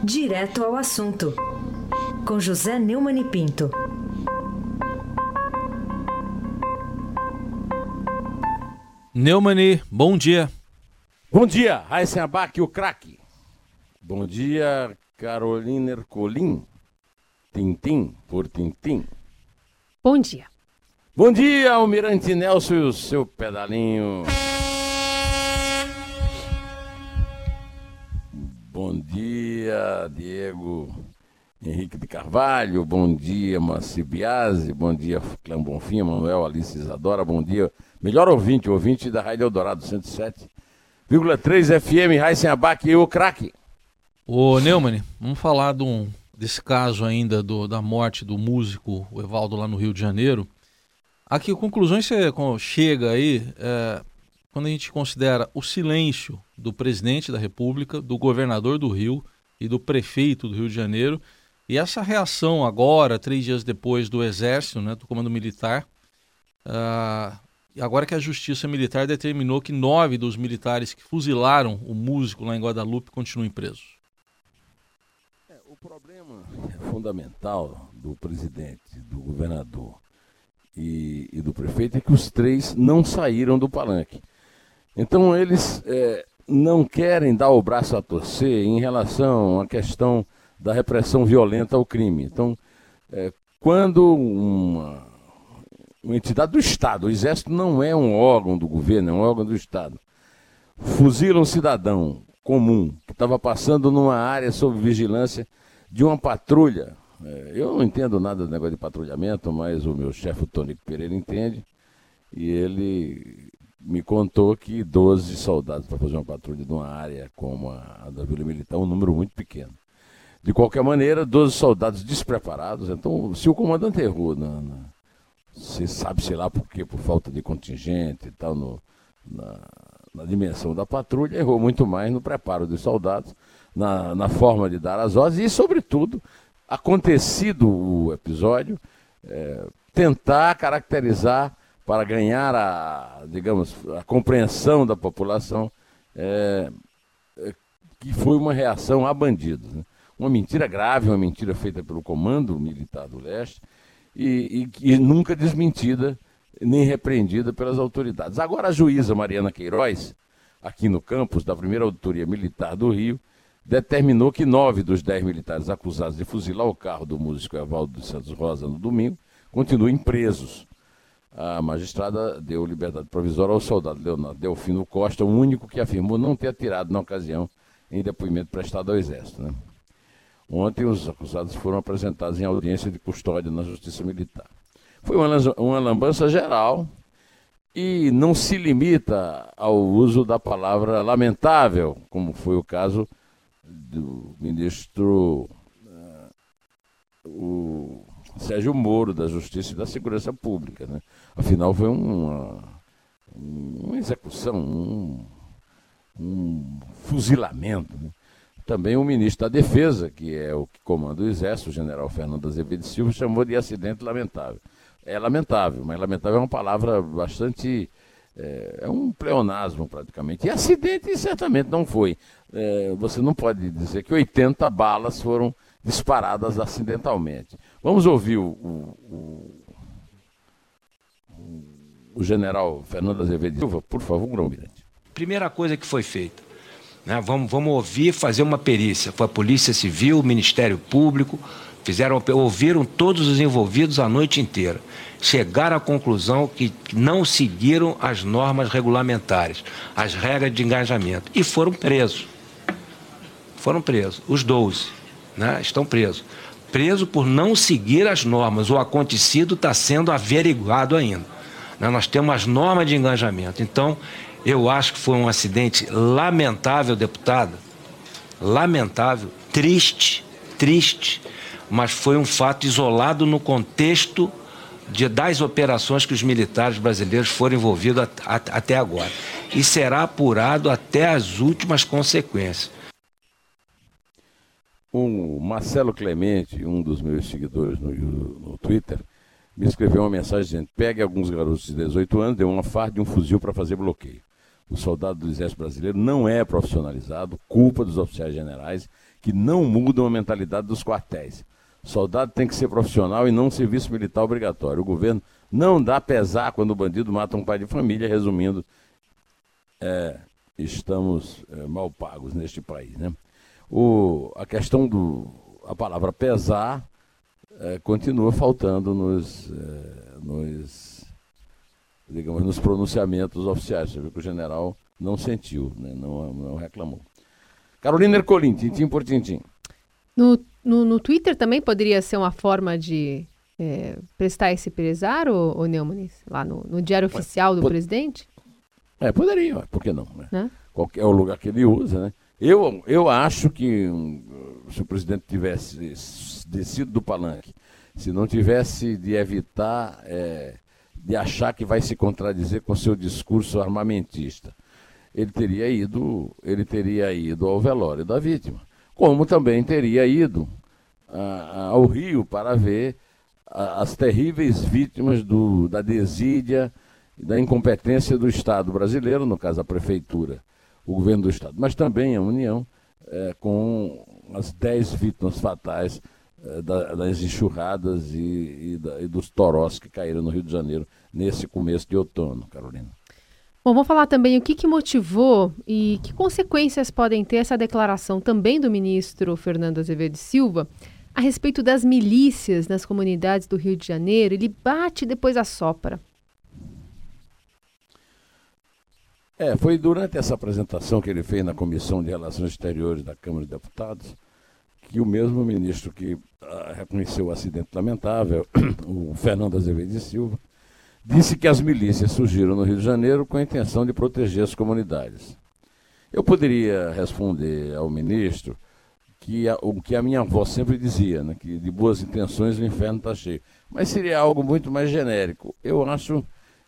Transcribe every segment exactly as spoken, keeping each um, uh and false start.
Direto ao assunto, com José Neumann e Pinto. Neumann, bom dia. Bom dia, Raíssen Abac, o craque. Bom dia, Carolina Ercolim. Tintim por tintim. Bom dia. Bom dia, Almirante Nelson e o seu pedalinho. Bom dia, Diego Henrique de Carvalho. Bom dia, Moacir Biasi. Bom dia, Clã Bonfim, Manuel, Alice Isadora. Bom dia, melhor ouvinte, ouvinte da Rádio Eldorado cento e sete vírgula três F M, Raíssen Abac e o craque. Ô Neumann, vamos falar de um, desse caso ainda do, da morte do músico o Evaldo lá no Rio de Janeiro. A que conclusões você chega aí é, quando a gente considera o silêncio do presidente da República, do governador do Rio e do prefeito do Rio de Janeiro, e essa reação agora, três dias depois do Exército, né, do Comando Militar, uh, agora que a Justiça Militar determinou que nove dos militares que fuzilaram o músico lá em Guadalupe continuem presos. É, o problema fundamental do presidente, do governador e, e do prefeito é que os três não saíram do palanque. Então eles é, não querem dar o braço a torcer em relação à questão da repressão violenta ao crime. Então, é, quando uma, uma entidade do Estado, o Exército não é um órgão do governo, é um órgão do Estado, fuzila um cidadão comum que estava passando numa área sob vigilância de uma patrulha. É, eu não entendo nada do negócio de patrulhamento, mas o meu chefe, o Tônico Pereira, entende, e ele me contou que doze soldados para fazer uma patrulha de uma área como a da Vila Militar é um número muito pequeno. De qualquer maneira, doze soldados despreparados. Então, se o comandante errou, na, na, você sabe, sei lá por quê, por falta de contingente e tal, no, na, na dimensão da patrulha, errou muito mais no preparo dos soldados, na, na forma de dar as ordens e, sobretudo, acontecido o episódio, é, tentar caracterizar para ganhar a, digamos, a compreensão da população, é, é, que foi uma reação a bandidos, né? Uma mentira grave, uma mentira feita pelo Comando Militar do Leste e, e, e nunca desmentida nem repreendida pelas autoridades. Agora a juíza Mariana Queiroz, aqui no campus da primeira Auditoria Militar do Rio, determinou que nove dos dez militares acusados de fuzilar o carro do músico Evaldo dos Santos Rosa no domingo continuem presos. A magistrada deu liberdade provisória ao soldado Leonardo Delfino Costa, o único que afirmou não ter atirado na ocasião em depoimento prestado ao Exército, né? Ontem os acusados foram apresentados em audiência de custódia na Justiça Militar. Foi uma, uma lambança geral e não se limita ao uso da palavra lamentável, como foi o caso do ministro uh, o Sérgio Moro, da Justiça e da Segurança Pública, né? Afinal, foi uma, uma execução, um, um fuzilamento, né? Também o ministro da Defesa, que é o que comanda o Exército, o general Fernando Azevedo Silva, chamou de acidente lamentável. É lamentável, mas lamentável é uma palavra bastante... É, é um pleonasmo praticamente. E acidente certamente não foi. É, você não pode dizer que oitenta balas foram disparadas acidentalmente. Vamos ouvir o, o, o, o general Fernando Azevedo Silva, por favor, almirante. Primeira coisa que foi feita, né? vamos, vamos ouvir, fazer uma perícia. Foi a Polícia Civil, o Ministério Público, fizeram, ouviram todos os envolvidos a noite inteira. Chegaram à conclusão que não seguiram as normas regulamentares, as regras de engajamento, e foram presos. Foram presos, os doze, né? Estão presos. Presos por não seguir as normas. O acontecido está sendo averiguado ainda, né? Nós temos as normas de engajamento. Então, eu acho que foi um acidente lamentável, deputada, lamentável, triste, triste, mas foi um fato isolado no contexto de, das operações que os militares brasileiros foram envolvidos a, a, até agora. E será apurado até as últimas consequências. O Marcelo Clemente, um dos meus seguidores no, no Twitter, me escreveu uma mensagem dizendo: pegue alguns garotos de dezoito anos, dê uma farda e um fuzil para fazer bloqueio. O soldado do Exército Brasileiro não é profissionalizado, culpa dos oficiais generais, que não mudam a mentalidade dos quartéis. O soldado tem que ser profissional e não serviço militar obrigatório. O governo não dá pesar quando o bandido mata um pai de família, resumindo, é, estamos é, mal pagos neste país, né? O, a questão do... a palavra pesar é, continua faltando nos... É, nos digamos, nos pronunciamentos oficiais. Você viu que o general não sentiu, né? não, não reclamou. Carolina Ercolim, tintim por tintim. No, no, no Twitter também poderia ser uma forma de é, prestar esse pesar, ô, ô Neumann, lá no, no diário oficial do Pod... presidente? É, poderia, por que não? Né? Né? Qualquer é o lugar que ele usa, né? Eu, eu acho que um, se o presidente tivesse descido do palanque, se não tivesse de evitar... É, de achar que vai se contradizer com seu discurso armamentista, ele teria ido, ele teria ido ao velório da vítima, como também teria ido a, a, ao Rio para ver a, as terríveis vítimas do, da desídia e da incompetência do Estado brasileiro, no caso a Prefeitura, o governo do Estado, mas também a União, é, com as dez vítimas fatais das enxurradas e, e, da, e dos torós que caíram no Rio de Janeiro nesse começo de outono, Carolina. Bom, vamos falar também o que, que motivou e que consequências podem ter essa declaração também do ministro Fernando Azevedo Silva a respeito das milícias nas comunidades do Rio de Janeiro. Ele bate e depois assopra. É, foi durante essa apresentação que ele fez na Comissão de Relações Exteriores da Câmara de Deputados que o mesmo ministro que uh, reconheceu o acidente lamentável, o Fernando Azevedo Silva, disse que as milícias surgiram no Rio de Janeiro com a intenção de proteger as comunidades. Eu poderia responder ao ministro que a, o que a minha avó sempre dizia, né, que de boas intenções o inferno está cheio, mas seria algo muito mais genérico. Eu acho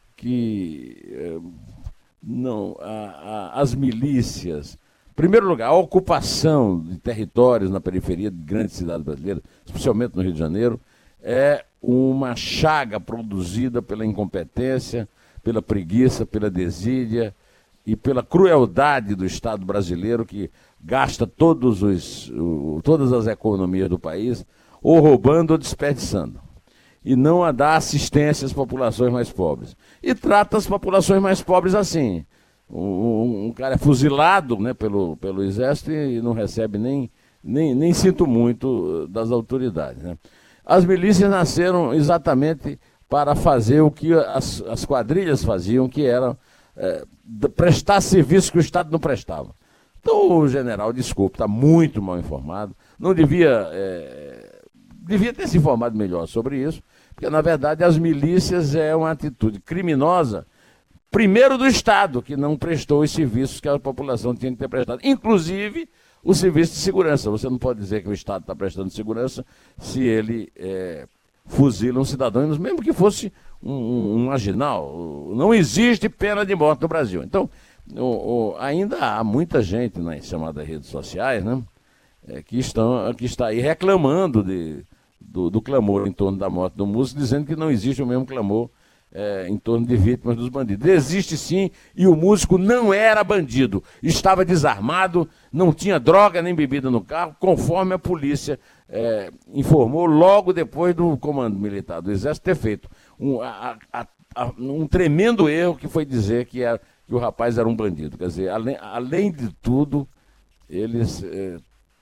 que eh, não, a, a, as milícias... Em primeiro lugar, a ocupação de territórios na periferia de grandes cidades brasileiras, especialmente no Rio de Janeiro, é uma chaga produzida pela incompetência, pela preguiça, pela desídia e pela crueldade do Estado brasileiro, que gasta todos os, o, todas as economias do país ou roubando ou desperdiçando, e não a dar assistência às populações mais pobres. E trata as populações mais pobres assim. Um, um cara é fuzilado, né, pelo, pelo Exército e não recebe nem, nem, nem sinto muito das autoridades, né? As milícias nasceram exatamente para fazer o que as, as quadrilhas faziam, que era é, prestar serviço que o Estado não prestava. Então o general, desculpe, está muito mal informado, não devia, é, devia ter se informado melhor sobre isso, porque na verdade as milícias é uma atitude criminosa, primeiro do Estado, que não prestou os serviços que a população tinha que ter prestado, inclusive o serviço de segurança. Você não pode dizer que o Estado está prestando segurança se ele é, fuzila um cidadão, mesmo que fosse um, um, um marginal. Não existe pena de morte no Brasil. Então, o, o, ainda há muita gente nas chamadas redes sociais, né, é, que, estão, que está aí reclamando de, do, do clamor em torno da morte do músico, dizendo que não existe o mesmo clamor É, em torno de vítimas dos bandidos. Existe sim, e o músico não era bandido, estava desarmado, não tinha droga nem bebida no carro, conforme a polícia é, informou logo depois do comando militar do Exército ter feito um, a, a, a, um tremendo erro, que foi dizer que, era, que o rapaz era um bandido. Quer dizer, além, além de tudo, eles é,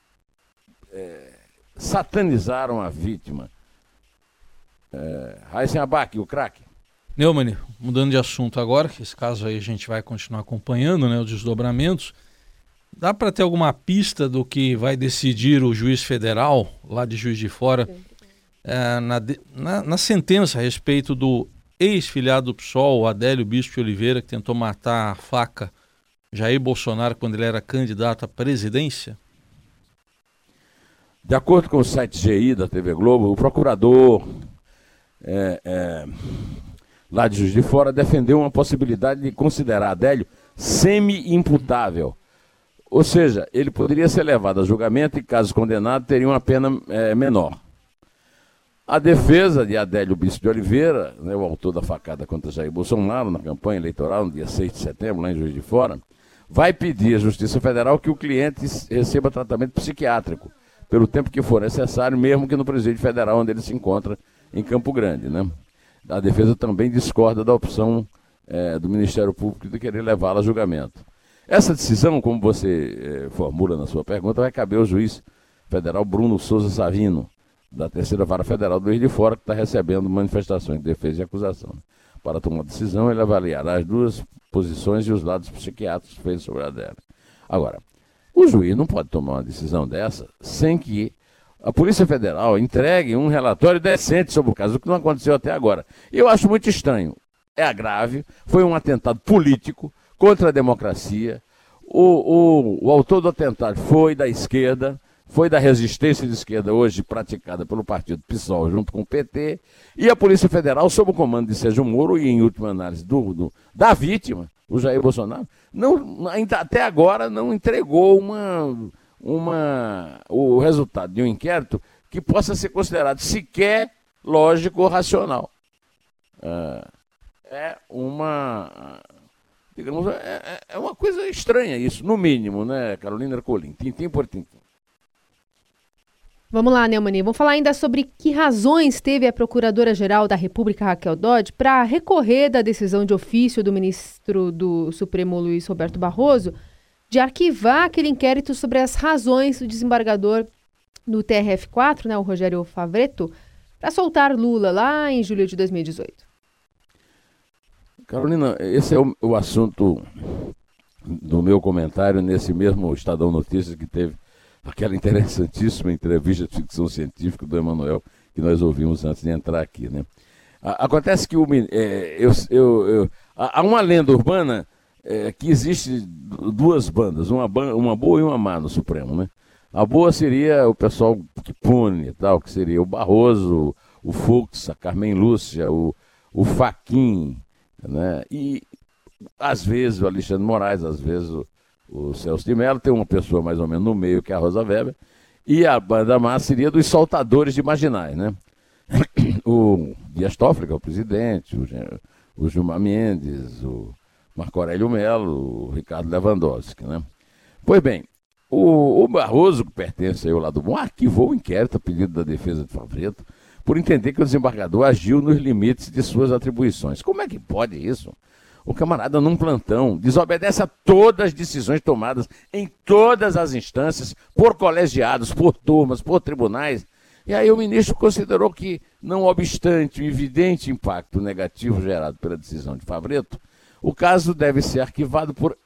é, satanizaram a vítima. É, Raíssen Abac, o craque. Neumann, mudando de assunto agora, que esse caso aí a gente vai continuar acompanhando, né, os desdobramentos, dá para ter alguma pista do que vai decidir o juiz federal, lá de Juiz de Fora, é, na, na, na sentença a respeito do ex-filiado do P SOL, Adélio Bispo de Oliveira, que tentou matar a faca Jair Bolsonaro quando ele era candidato à presidência? De acordo com o site G I da T V Globo, o procurador... É, é... lá de Juiz de Fora, defendeu uma possibilidade de considerar Adélio semi-imputável. Ou seja, ele poderia ser levado a julgamento e, caso condenado, teria uma pena é, menor. A defesa de Adélio Bispo de Oliveira, né, o autor da facada contra Jair Bolsonaro na campanha eleitoral no dia seis de setembro, lá em Juiz de Fora, vai pedir à Justiça Federal que o cliente receba tratamento psiquiátrico pelo tempo que for necessário, mesmo que no Presídio Federal, onde ele se encontra, em Campo Grande, né? A defesa também discorda da opção é, do Ministério Público de querer levá-la a julgamento. Essa decisão, como você é, formula na sua pergunta, vai caber ao juiz federal Bruno Souza Savino, da Terceira Vara Federal do Juiz de Fora, que está recebendo manifestações de defesa e acusação. Para tomar decisão, ele avaliará as duas posições e os lados psiquiátricos feitos sobre a dela. Agora, o juiz não pode tomar uma decisão dessa sem que a Polícia Federal entregue um relatório decente sobre o caso, o que não aconteceu até agora. Eu acho muito estranho. É grave, foi um atentado político contra a democracia. O, o, o autor do atentado foi da esquerda, foi da resistência de esquerda hoje praticada pelo partido PSOL junto com o P T, e a Polícia Federal, sob o comando de Sérgio Moro e, em última análise, do, do, da vítima, o Jair Bolsonaro, não, ainda, até agora não entregou uma, uma, o resultado de um inquérito que possa ser considerado sequer lógico ou racional. É, é uma... digamos, é, é uma coisa estranha isso, no mínimo, né, Carolina Ercolim? Tintim por tintim. Vamos lá, Neumann. Vamos falar ainda sobre que razões teve a Procuradora-Geral da República, Raquel Dodge, para recorrer da decisão de ofício do ministro do Supremo, Luiz Roberto Barroso, de arquivar aquele inquérito sobre as razões do desembargador do T R F quatro, né, o Rogério Favretto, para soltar Lula lá em julho de dois mil e dezoito. Carolina, esse é o, o assunto do meu comentário nesse mesmo Estadão Notícias que teve aquela interessantíssima entrevista de ficção científica do Emanuel que nós ouvimos antes de entrar aqui, né? Acontece que o, é, eu, eu, eu, há uma lenda urbana é, que existe duas bandas, uma, uma boa e uma má no Supremo, né? A boa seria o pessoal que pune e tal, que seria o Barroso, o Fux, a Carmen Lúcia, o, o Fachin, né? E às vezes o Alexandre Moraes, às vezes o O Celso de Mello, tem uma pessoa mais ou menos no meio, que é a Rosa Weber, e a banda má seria dos soltadores de marginais, né? O Dias Toffoli, que é o presidente, o, o Gilmar Mendes, o Marco Aurélio Mello, o Ricardo Lewandowski, né? Pois bem, o, o Barroso, que pertence aí ao lado bom, arquivou o inquérito a pedido da defesa de Favretto, por entender que o desembargador agiu nos limites de suas atribuições. Como é que pode isso? O camarada, num plantão, desobedece a todas as decisões tomadas em todas as instâncias, por colegiados, por turmas, por tribunais. E aí o ministro considerou que, não obstante o evidente impacto negativo gerado pela decisão de Favretto, o caso deve ser arquivado por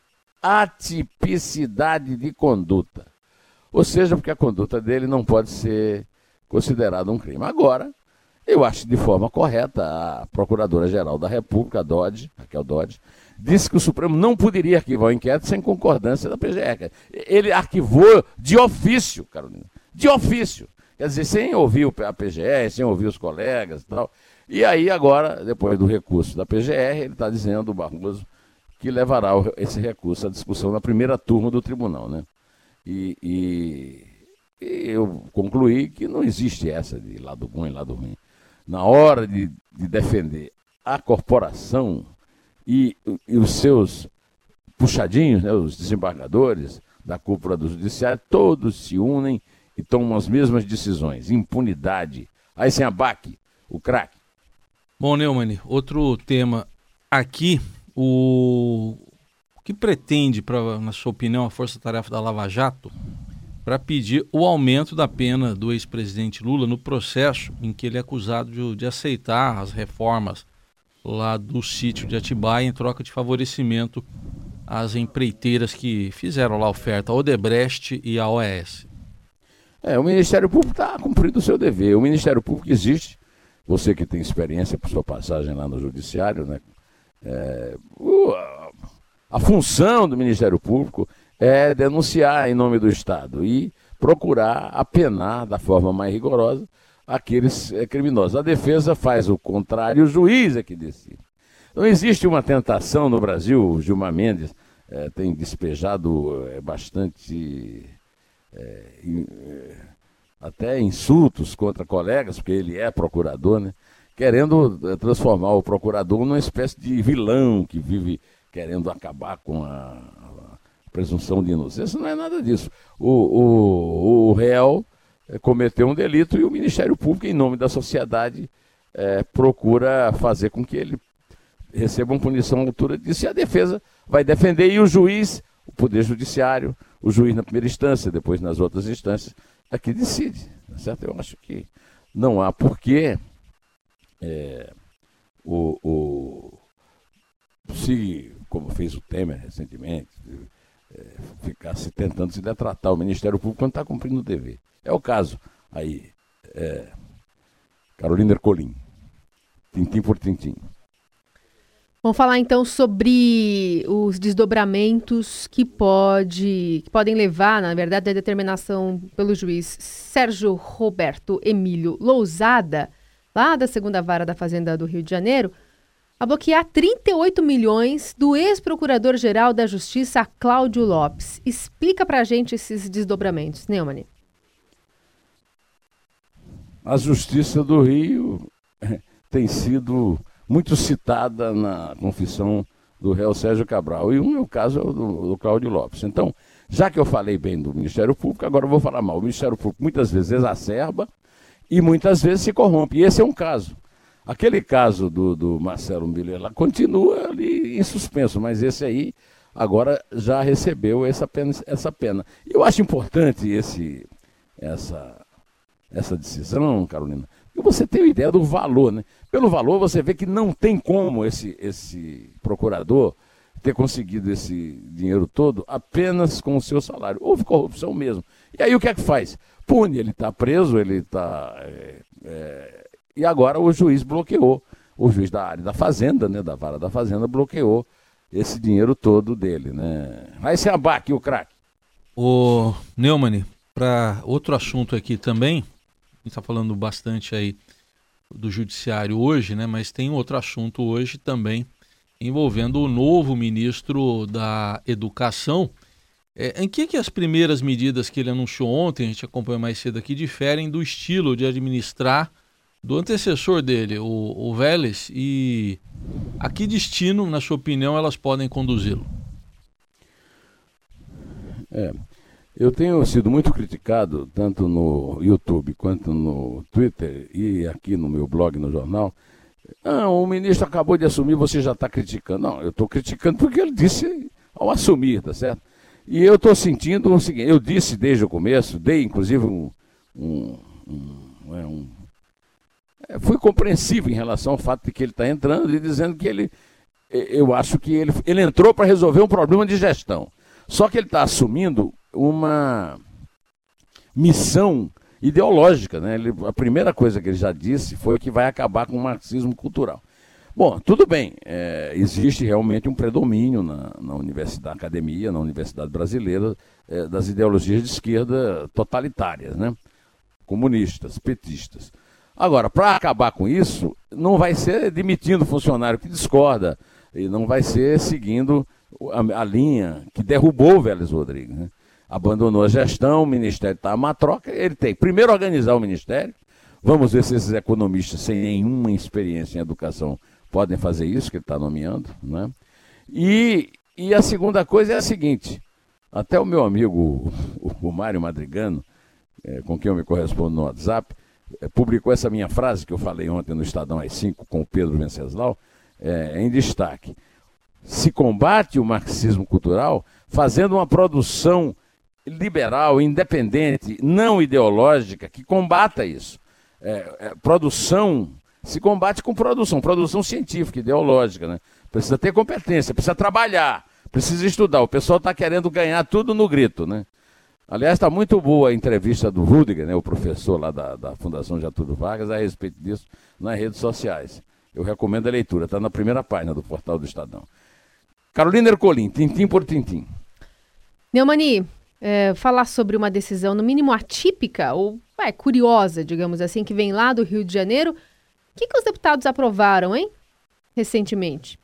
atipicidade de conduta. Ou seja, porque a conduta dele não pode ser considerada um crime. Agora, eu acho de forma correta, a Procuradora-Geral da República, a Dodge, Raquel Dodge, disse que o Supremo não poderia arquivar o inquérito sem concordância da P G R. Ele arquivou de ofício, Carolina, de ofício. Quer dizer, sem ouvir a P G R, sem ouvir os colegas e tal. E aí agora, depois do recurso da P G R, ele está dizendo, o Barroso, que levará esse recurso à discussão na primeira turma do tribunal, né? E, e, e eu concluí que não existe essa de lado bom e lado ruim. Na hora de, de defender a corporação e, e os seus puxadinhos, né, os desembargadores da cúpula do judiciário, todos se unem e tomam as mesmas decisões. Impunidade. Aí sem abaque, o craque. Bom, Neumann, outro tema aqui, o, o que pretende, pra, na sua opinião, a Força-Tarefa da Lava Jato para pedir o aumento da pena do ex-presidente Lula no processo em que ele é acusado de, de aceitar as reformas lá do sítio de Atibaia em troca de favorecimento às empreiteiras que fizeram lá a oferta, a Odebrecht e a O A S. É, o Ministério Público está cumprindo o seu dever. O Ministério Público existe, você que tem experiência por sua passagem lá no Judiciário, né? É, o, a, a função do Ministério Público é denunciar em nome do Estado e procurar apenar da forma mais rigorosa aqueles é, criminosos. A defesa faz o contrário, o juiz é que decide. Não existe uma tentação no Brasil, o Gilmar Mendes é, tem despejado é, bastante é, até insultos contra colegas, porque ele é procurador, né? Querendo transformar o procurador numa espécie de vilão que vive querendo acabar com a, a presunção de inocência. Não é nada disso. O, o, o réu cometeu um delito e o Ministério Público, em nome da sociedade, é, procura fazer com que ele receba uma punição à altura disso. E a defesa vai defender, e o juiz, o Poder Judiciário, o juiz na primeira instância, depois nas outras instâncias, é que decide. Certo? Eu acho que não há porquê é, o, o, se, como fez o Temer recentemente, é, ficar se tentando se detratar o Ministério Público quando está cumprindo o dever. É o caso aí, é, Carolina Ercolim, tintim por tintim. Vamos falar então sobre os desdobramentos que, pode, que podem levar, na verdade, a determinação pelo juiz Sérgio Roberto Emílio Lousada, lá da segunda Vara da Fazenda do Rio de Janeiro, a bloquear trinta e oito milhões do ex-procurador-geral da Justiça, Cláudio Lopes. Explica pra gente esses desdobramentos, Neumann. A Justiça do Rio tem sido muito citada na confissão do réu Sérgio Cabral. E um é o caso do, do Cláudio Lopes. Então, já que eu falei bem do Ministério Público, agora eu vou falar mal. O Ministério Público muitas vezes exacerba e muitas vezes se corrompe. E esse é um caso. Aquele caso do, do Marcelo Miller lá continua ali em suspenso, mas esse aí agora já recebeu essa pena. Essa pena. E eu acho importante esse, essa, essa decisão, Carolina, porque você tem uma ideia do valor, né? Pelo valor você vê que não tem como esse, esse procurador ter conseguido esse dinheiro todo apenas com o seu salário. Houve corrupção mesmo. E aí o que é que faz? Pune, ele está preso, ele está... É, é, e agora o juiz bloqueou, o juiz da área da Fazenda, né, da Vara da Fazenda, bloqueou esse dinheiro todo dele, né? Vai se abaque o craque. Ô, Neumann, para outro assunto aqui também, a gente está falando bastante aí do judiciário hoje, né, mas tem outro assunto hoje também envolvendo o novo ministro da Educação. É, em que, que as primeiras medidas que ele anunciou ontem, a gente acompanhou mais cedo aqui, diferem do estilo de administrar do antecessor dele, o, o Vélez, e a que destino, na sua opinião, elas podem conduzi-lo? É, eu tenho sido muito criticado, tanto no YouTube quanto no Twitter e aqui no meu blog, no jornal. Não, o ministro acabou de assumir, você já está criticando. Não, eu estou criticando porque ele disse ao assumir, tá certo? E eu estou sentindo o seguinte, eu disse desde o começo, dei inclusive um... um, um, um fui compreensivo em relação ao fato de que ele está entrando e dizendo que ele... Eu acho que ele, ele entrou para resolver um problema de gestão. Só que ele está assumindo uma missão ideológica, né? Ele, a primeira coisa que ele já disse foi que vai acabar com o marxismo cultural. Bom, tudo bem, é, existe realmente um predomínio na, na universidade, na academia, na universidade brasileira, é, das ideologias de esquerda totalitárias, né? Comunistas, petistas. Agora, para acabar com isso, não vai ser demitindo funcionário que discorda, e não vai ser seguindo a, a linha que derrubou o Vélez Rodrigues, né? Abandonou a gestão, o Ministério está a uma troca, ele tem primeiro organizar o Ministério, vamos ver se esses economistas sem nenhuma experiência em educação podem fazer isso, que ele está nomeando, né? E, e a segunda coisa é a seguinte, até o meu amigo, o, o Mário Madrigano, é, com quem eu me correspondo no WhatsApp, é, publicou essa minha frase que eu falei ontem no Estadão às cinco com o Pedro Venceslau, é, em destaque. Se combate o marxismo cultural fazendo uma produção liberal, independente, não ideológica, que combata isso. É, é, produção se combate com produção, produção científica, ideológica, né? Precisa ter competência, precisa trabalhar, precisa estudar. O pessoal está querendo ganhar tudo no grito, né? Aliás, está muito boa a entrevista do Rudiger, né, o professor lá da, da Fundação Getúlio Vargas, a respeito disso nas redes sociais. Eu recomendo a leitura, está na primeira página do portal do Estadão. Carolina Ercolim, tintim por tintim. Neumann, é, falar sobre uma decisão no mínimo atípica ou é, curiosa, digamos assim, que vem lá do Rio de Janeiro. O que, que os deputados aprovaram, hein, recentemente?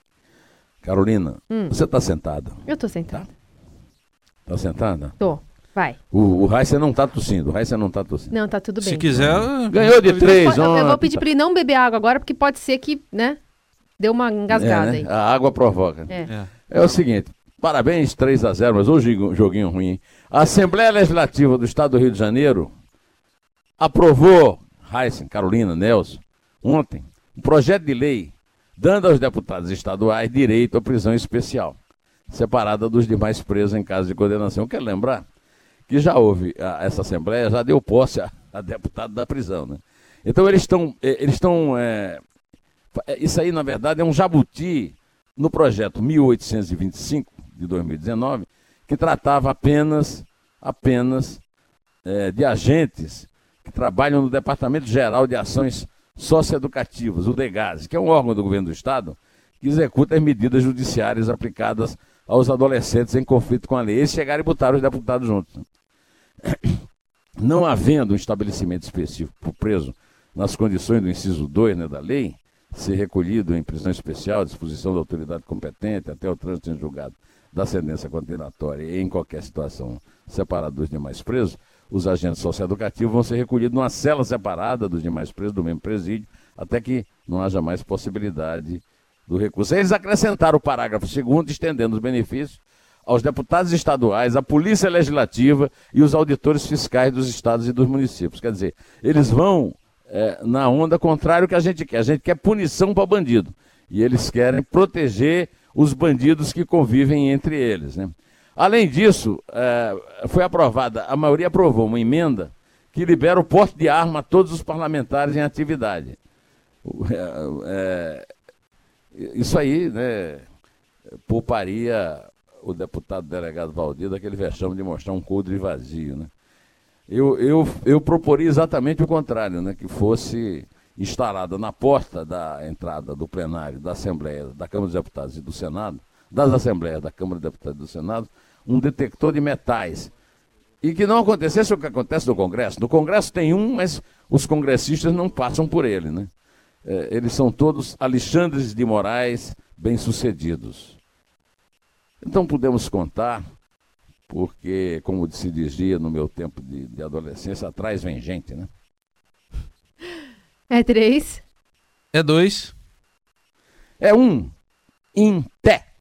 Carolina, hum. você está sentada? Eu estou sentada. Está tá sentada? Estou. Vai. O, o Raíssa não está tossindo, o Raíssa não está tossindo. Não, tá tudo bem. Se quiser... Ganhou de três, eu, ontem. eu vou pedir para ele não beber água agora, porque pode ser que, né, deu uma engasgada é, né? aí. A água provoca. É. É. É o seguinte, parabéns, três a zero, mas hoje joguinho ruim, hein? A Assembleia Legislativa do Estado do Rio de Janeiro aprovou, Raíssa, Carolina, Nelson, ontem, um projeto de lei dando aos deputados estaduais direito à prisão especial, separada dos demais presos em caso de condenação. Eu quero lembrar que já houve, a, essa Assembleia já deu posse a, a deputado da prisão, né? Então eles estão, eles estão, é, isso aí na verdade é um jabuti no projeto mil oitocentos e vinte e cinco de dois mil e dezenove, que tratava apenas, apenas é, de agentes que trabalham no Departamento Geral de Ações Socioeducativas, o DEGASE, que é um órgão do governo do Estado que executa as medidas judiciárias aplicadas aos adolescentes em conflito com a lei. Eles chegaram e botaram os deputados juntos. Não havendo um estabelecimento específico para o preso nas condições do inciso dois, né, da lei, ser recolhido em prisão especial, à disposição da autoridade competente, até o trânsito em julgado da sentença condenatória e em qualquer situação separada dos demais presos, os agentes socioeducativos vão ser recolhidos numa cela separada dos demais presos do mesmo presídio, até que não haja mais possibilidade do recurso. Eles acrescentaram o parágrafo segundo, estendendo os benefícios aos deputados estaduais, à Polícia Legislativa e os auditores fiscais dos estados e dos municípios. Quer dizer, eles vão é, na onda contrária ao que a gente quer. A gente quer punição para bandido. E eles querem proteger os bandidos que convivem entre eles, né? Além disso, é, foi aprovada, a maioria aprovou uma emenda que libera o porte de arma a todos os parlamentares em atividade. É, é, isso aí, né, pouparia o deputado delegado Valdir daquele vexame de mostrar um coldre vazio, né? Eu, eu, eu proporia exatamente o contrário, né, que fosse instalada na porta da entrada do plenário da Assembleia, da Câmara dos Deputados e do Senado, das Assembleias da Câmara dos Deputados e do Senado, um detector de metais. E que não acontecesse o que acontece no Congresso. No Congresso tem um, mas os congressistas não passam por ele, né? É, eles são todos Alexandres de Moraes bem-sucedidos. Então podemos contar, porque, como se dizia no meu tempo de, de adolescência, atrás vem gente, né? É três. É dois. É um em pé.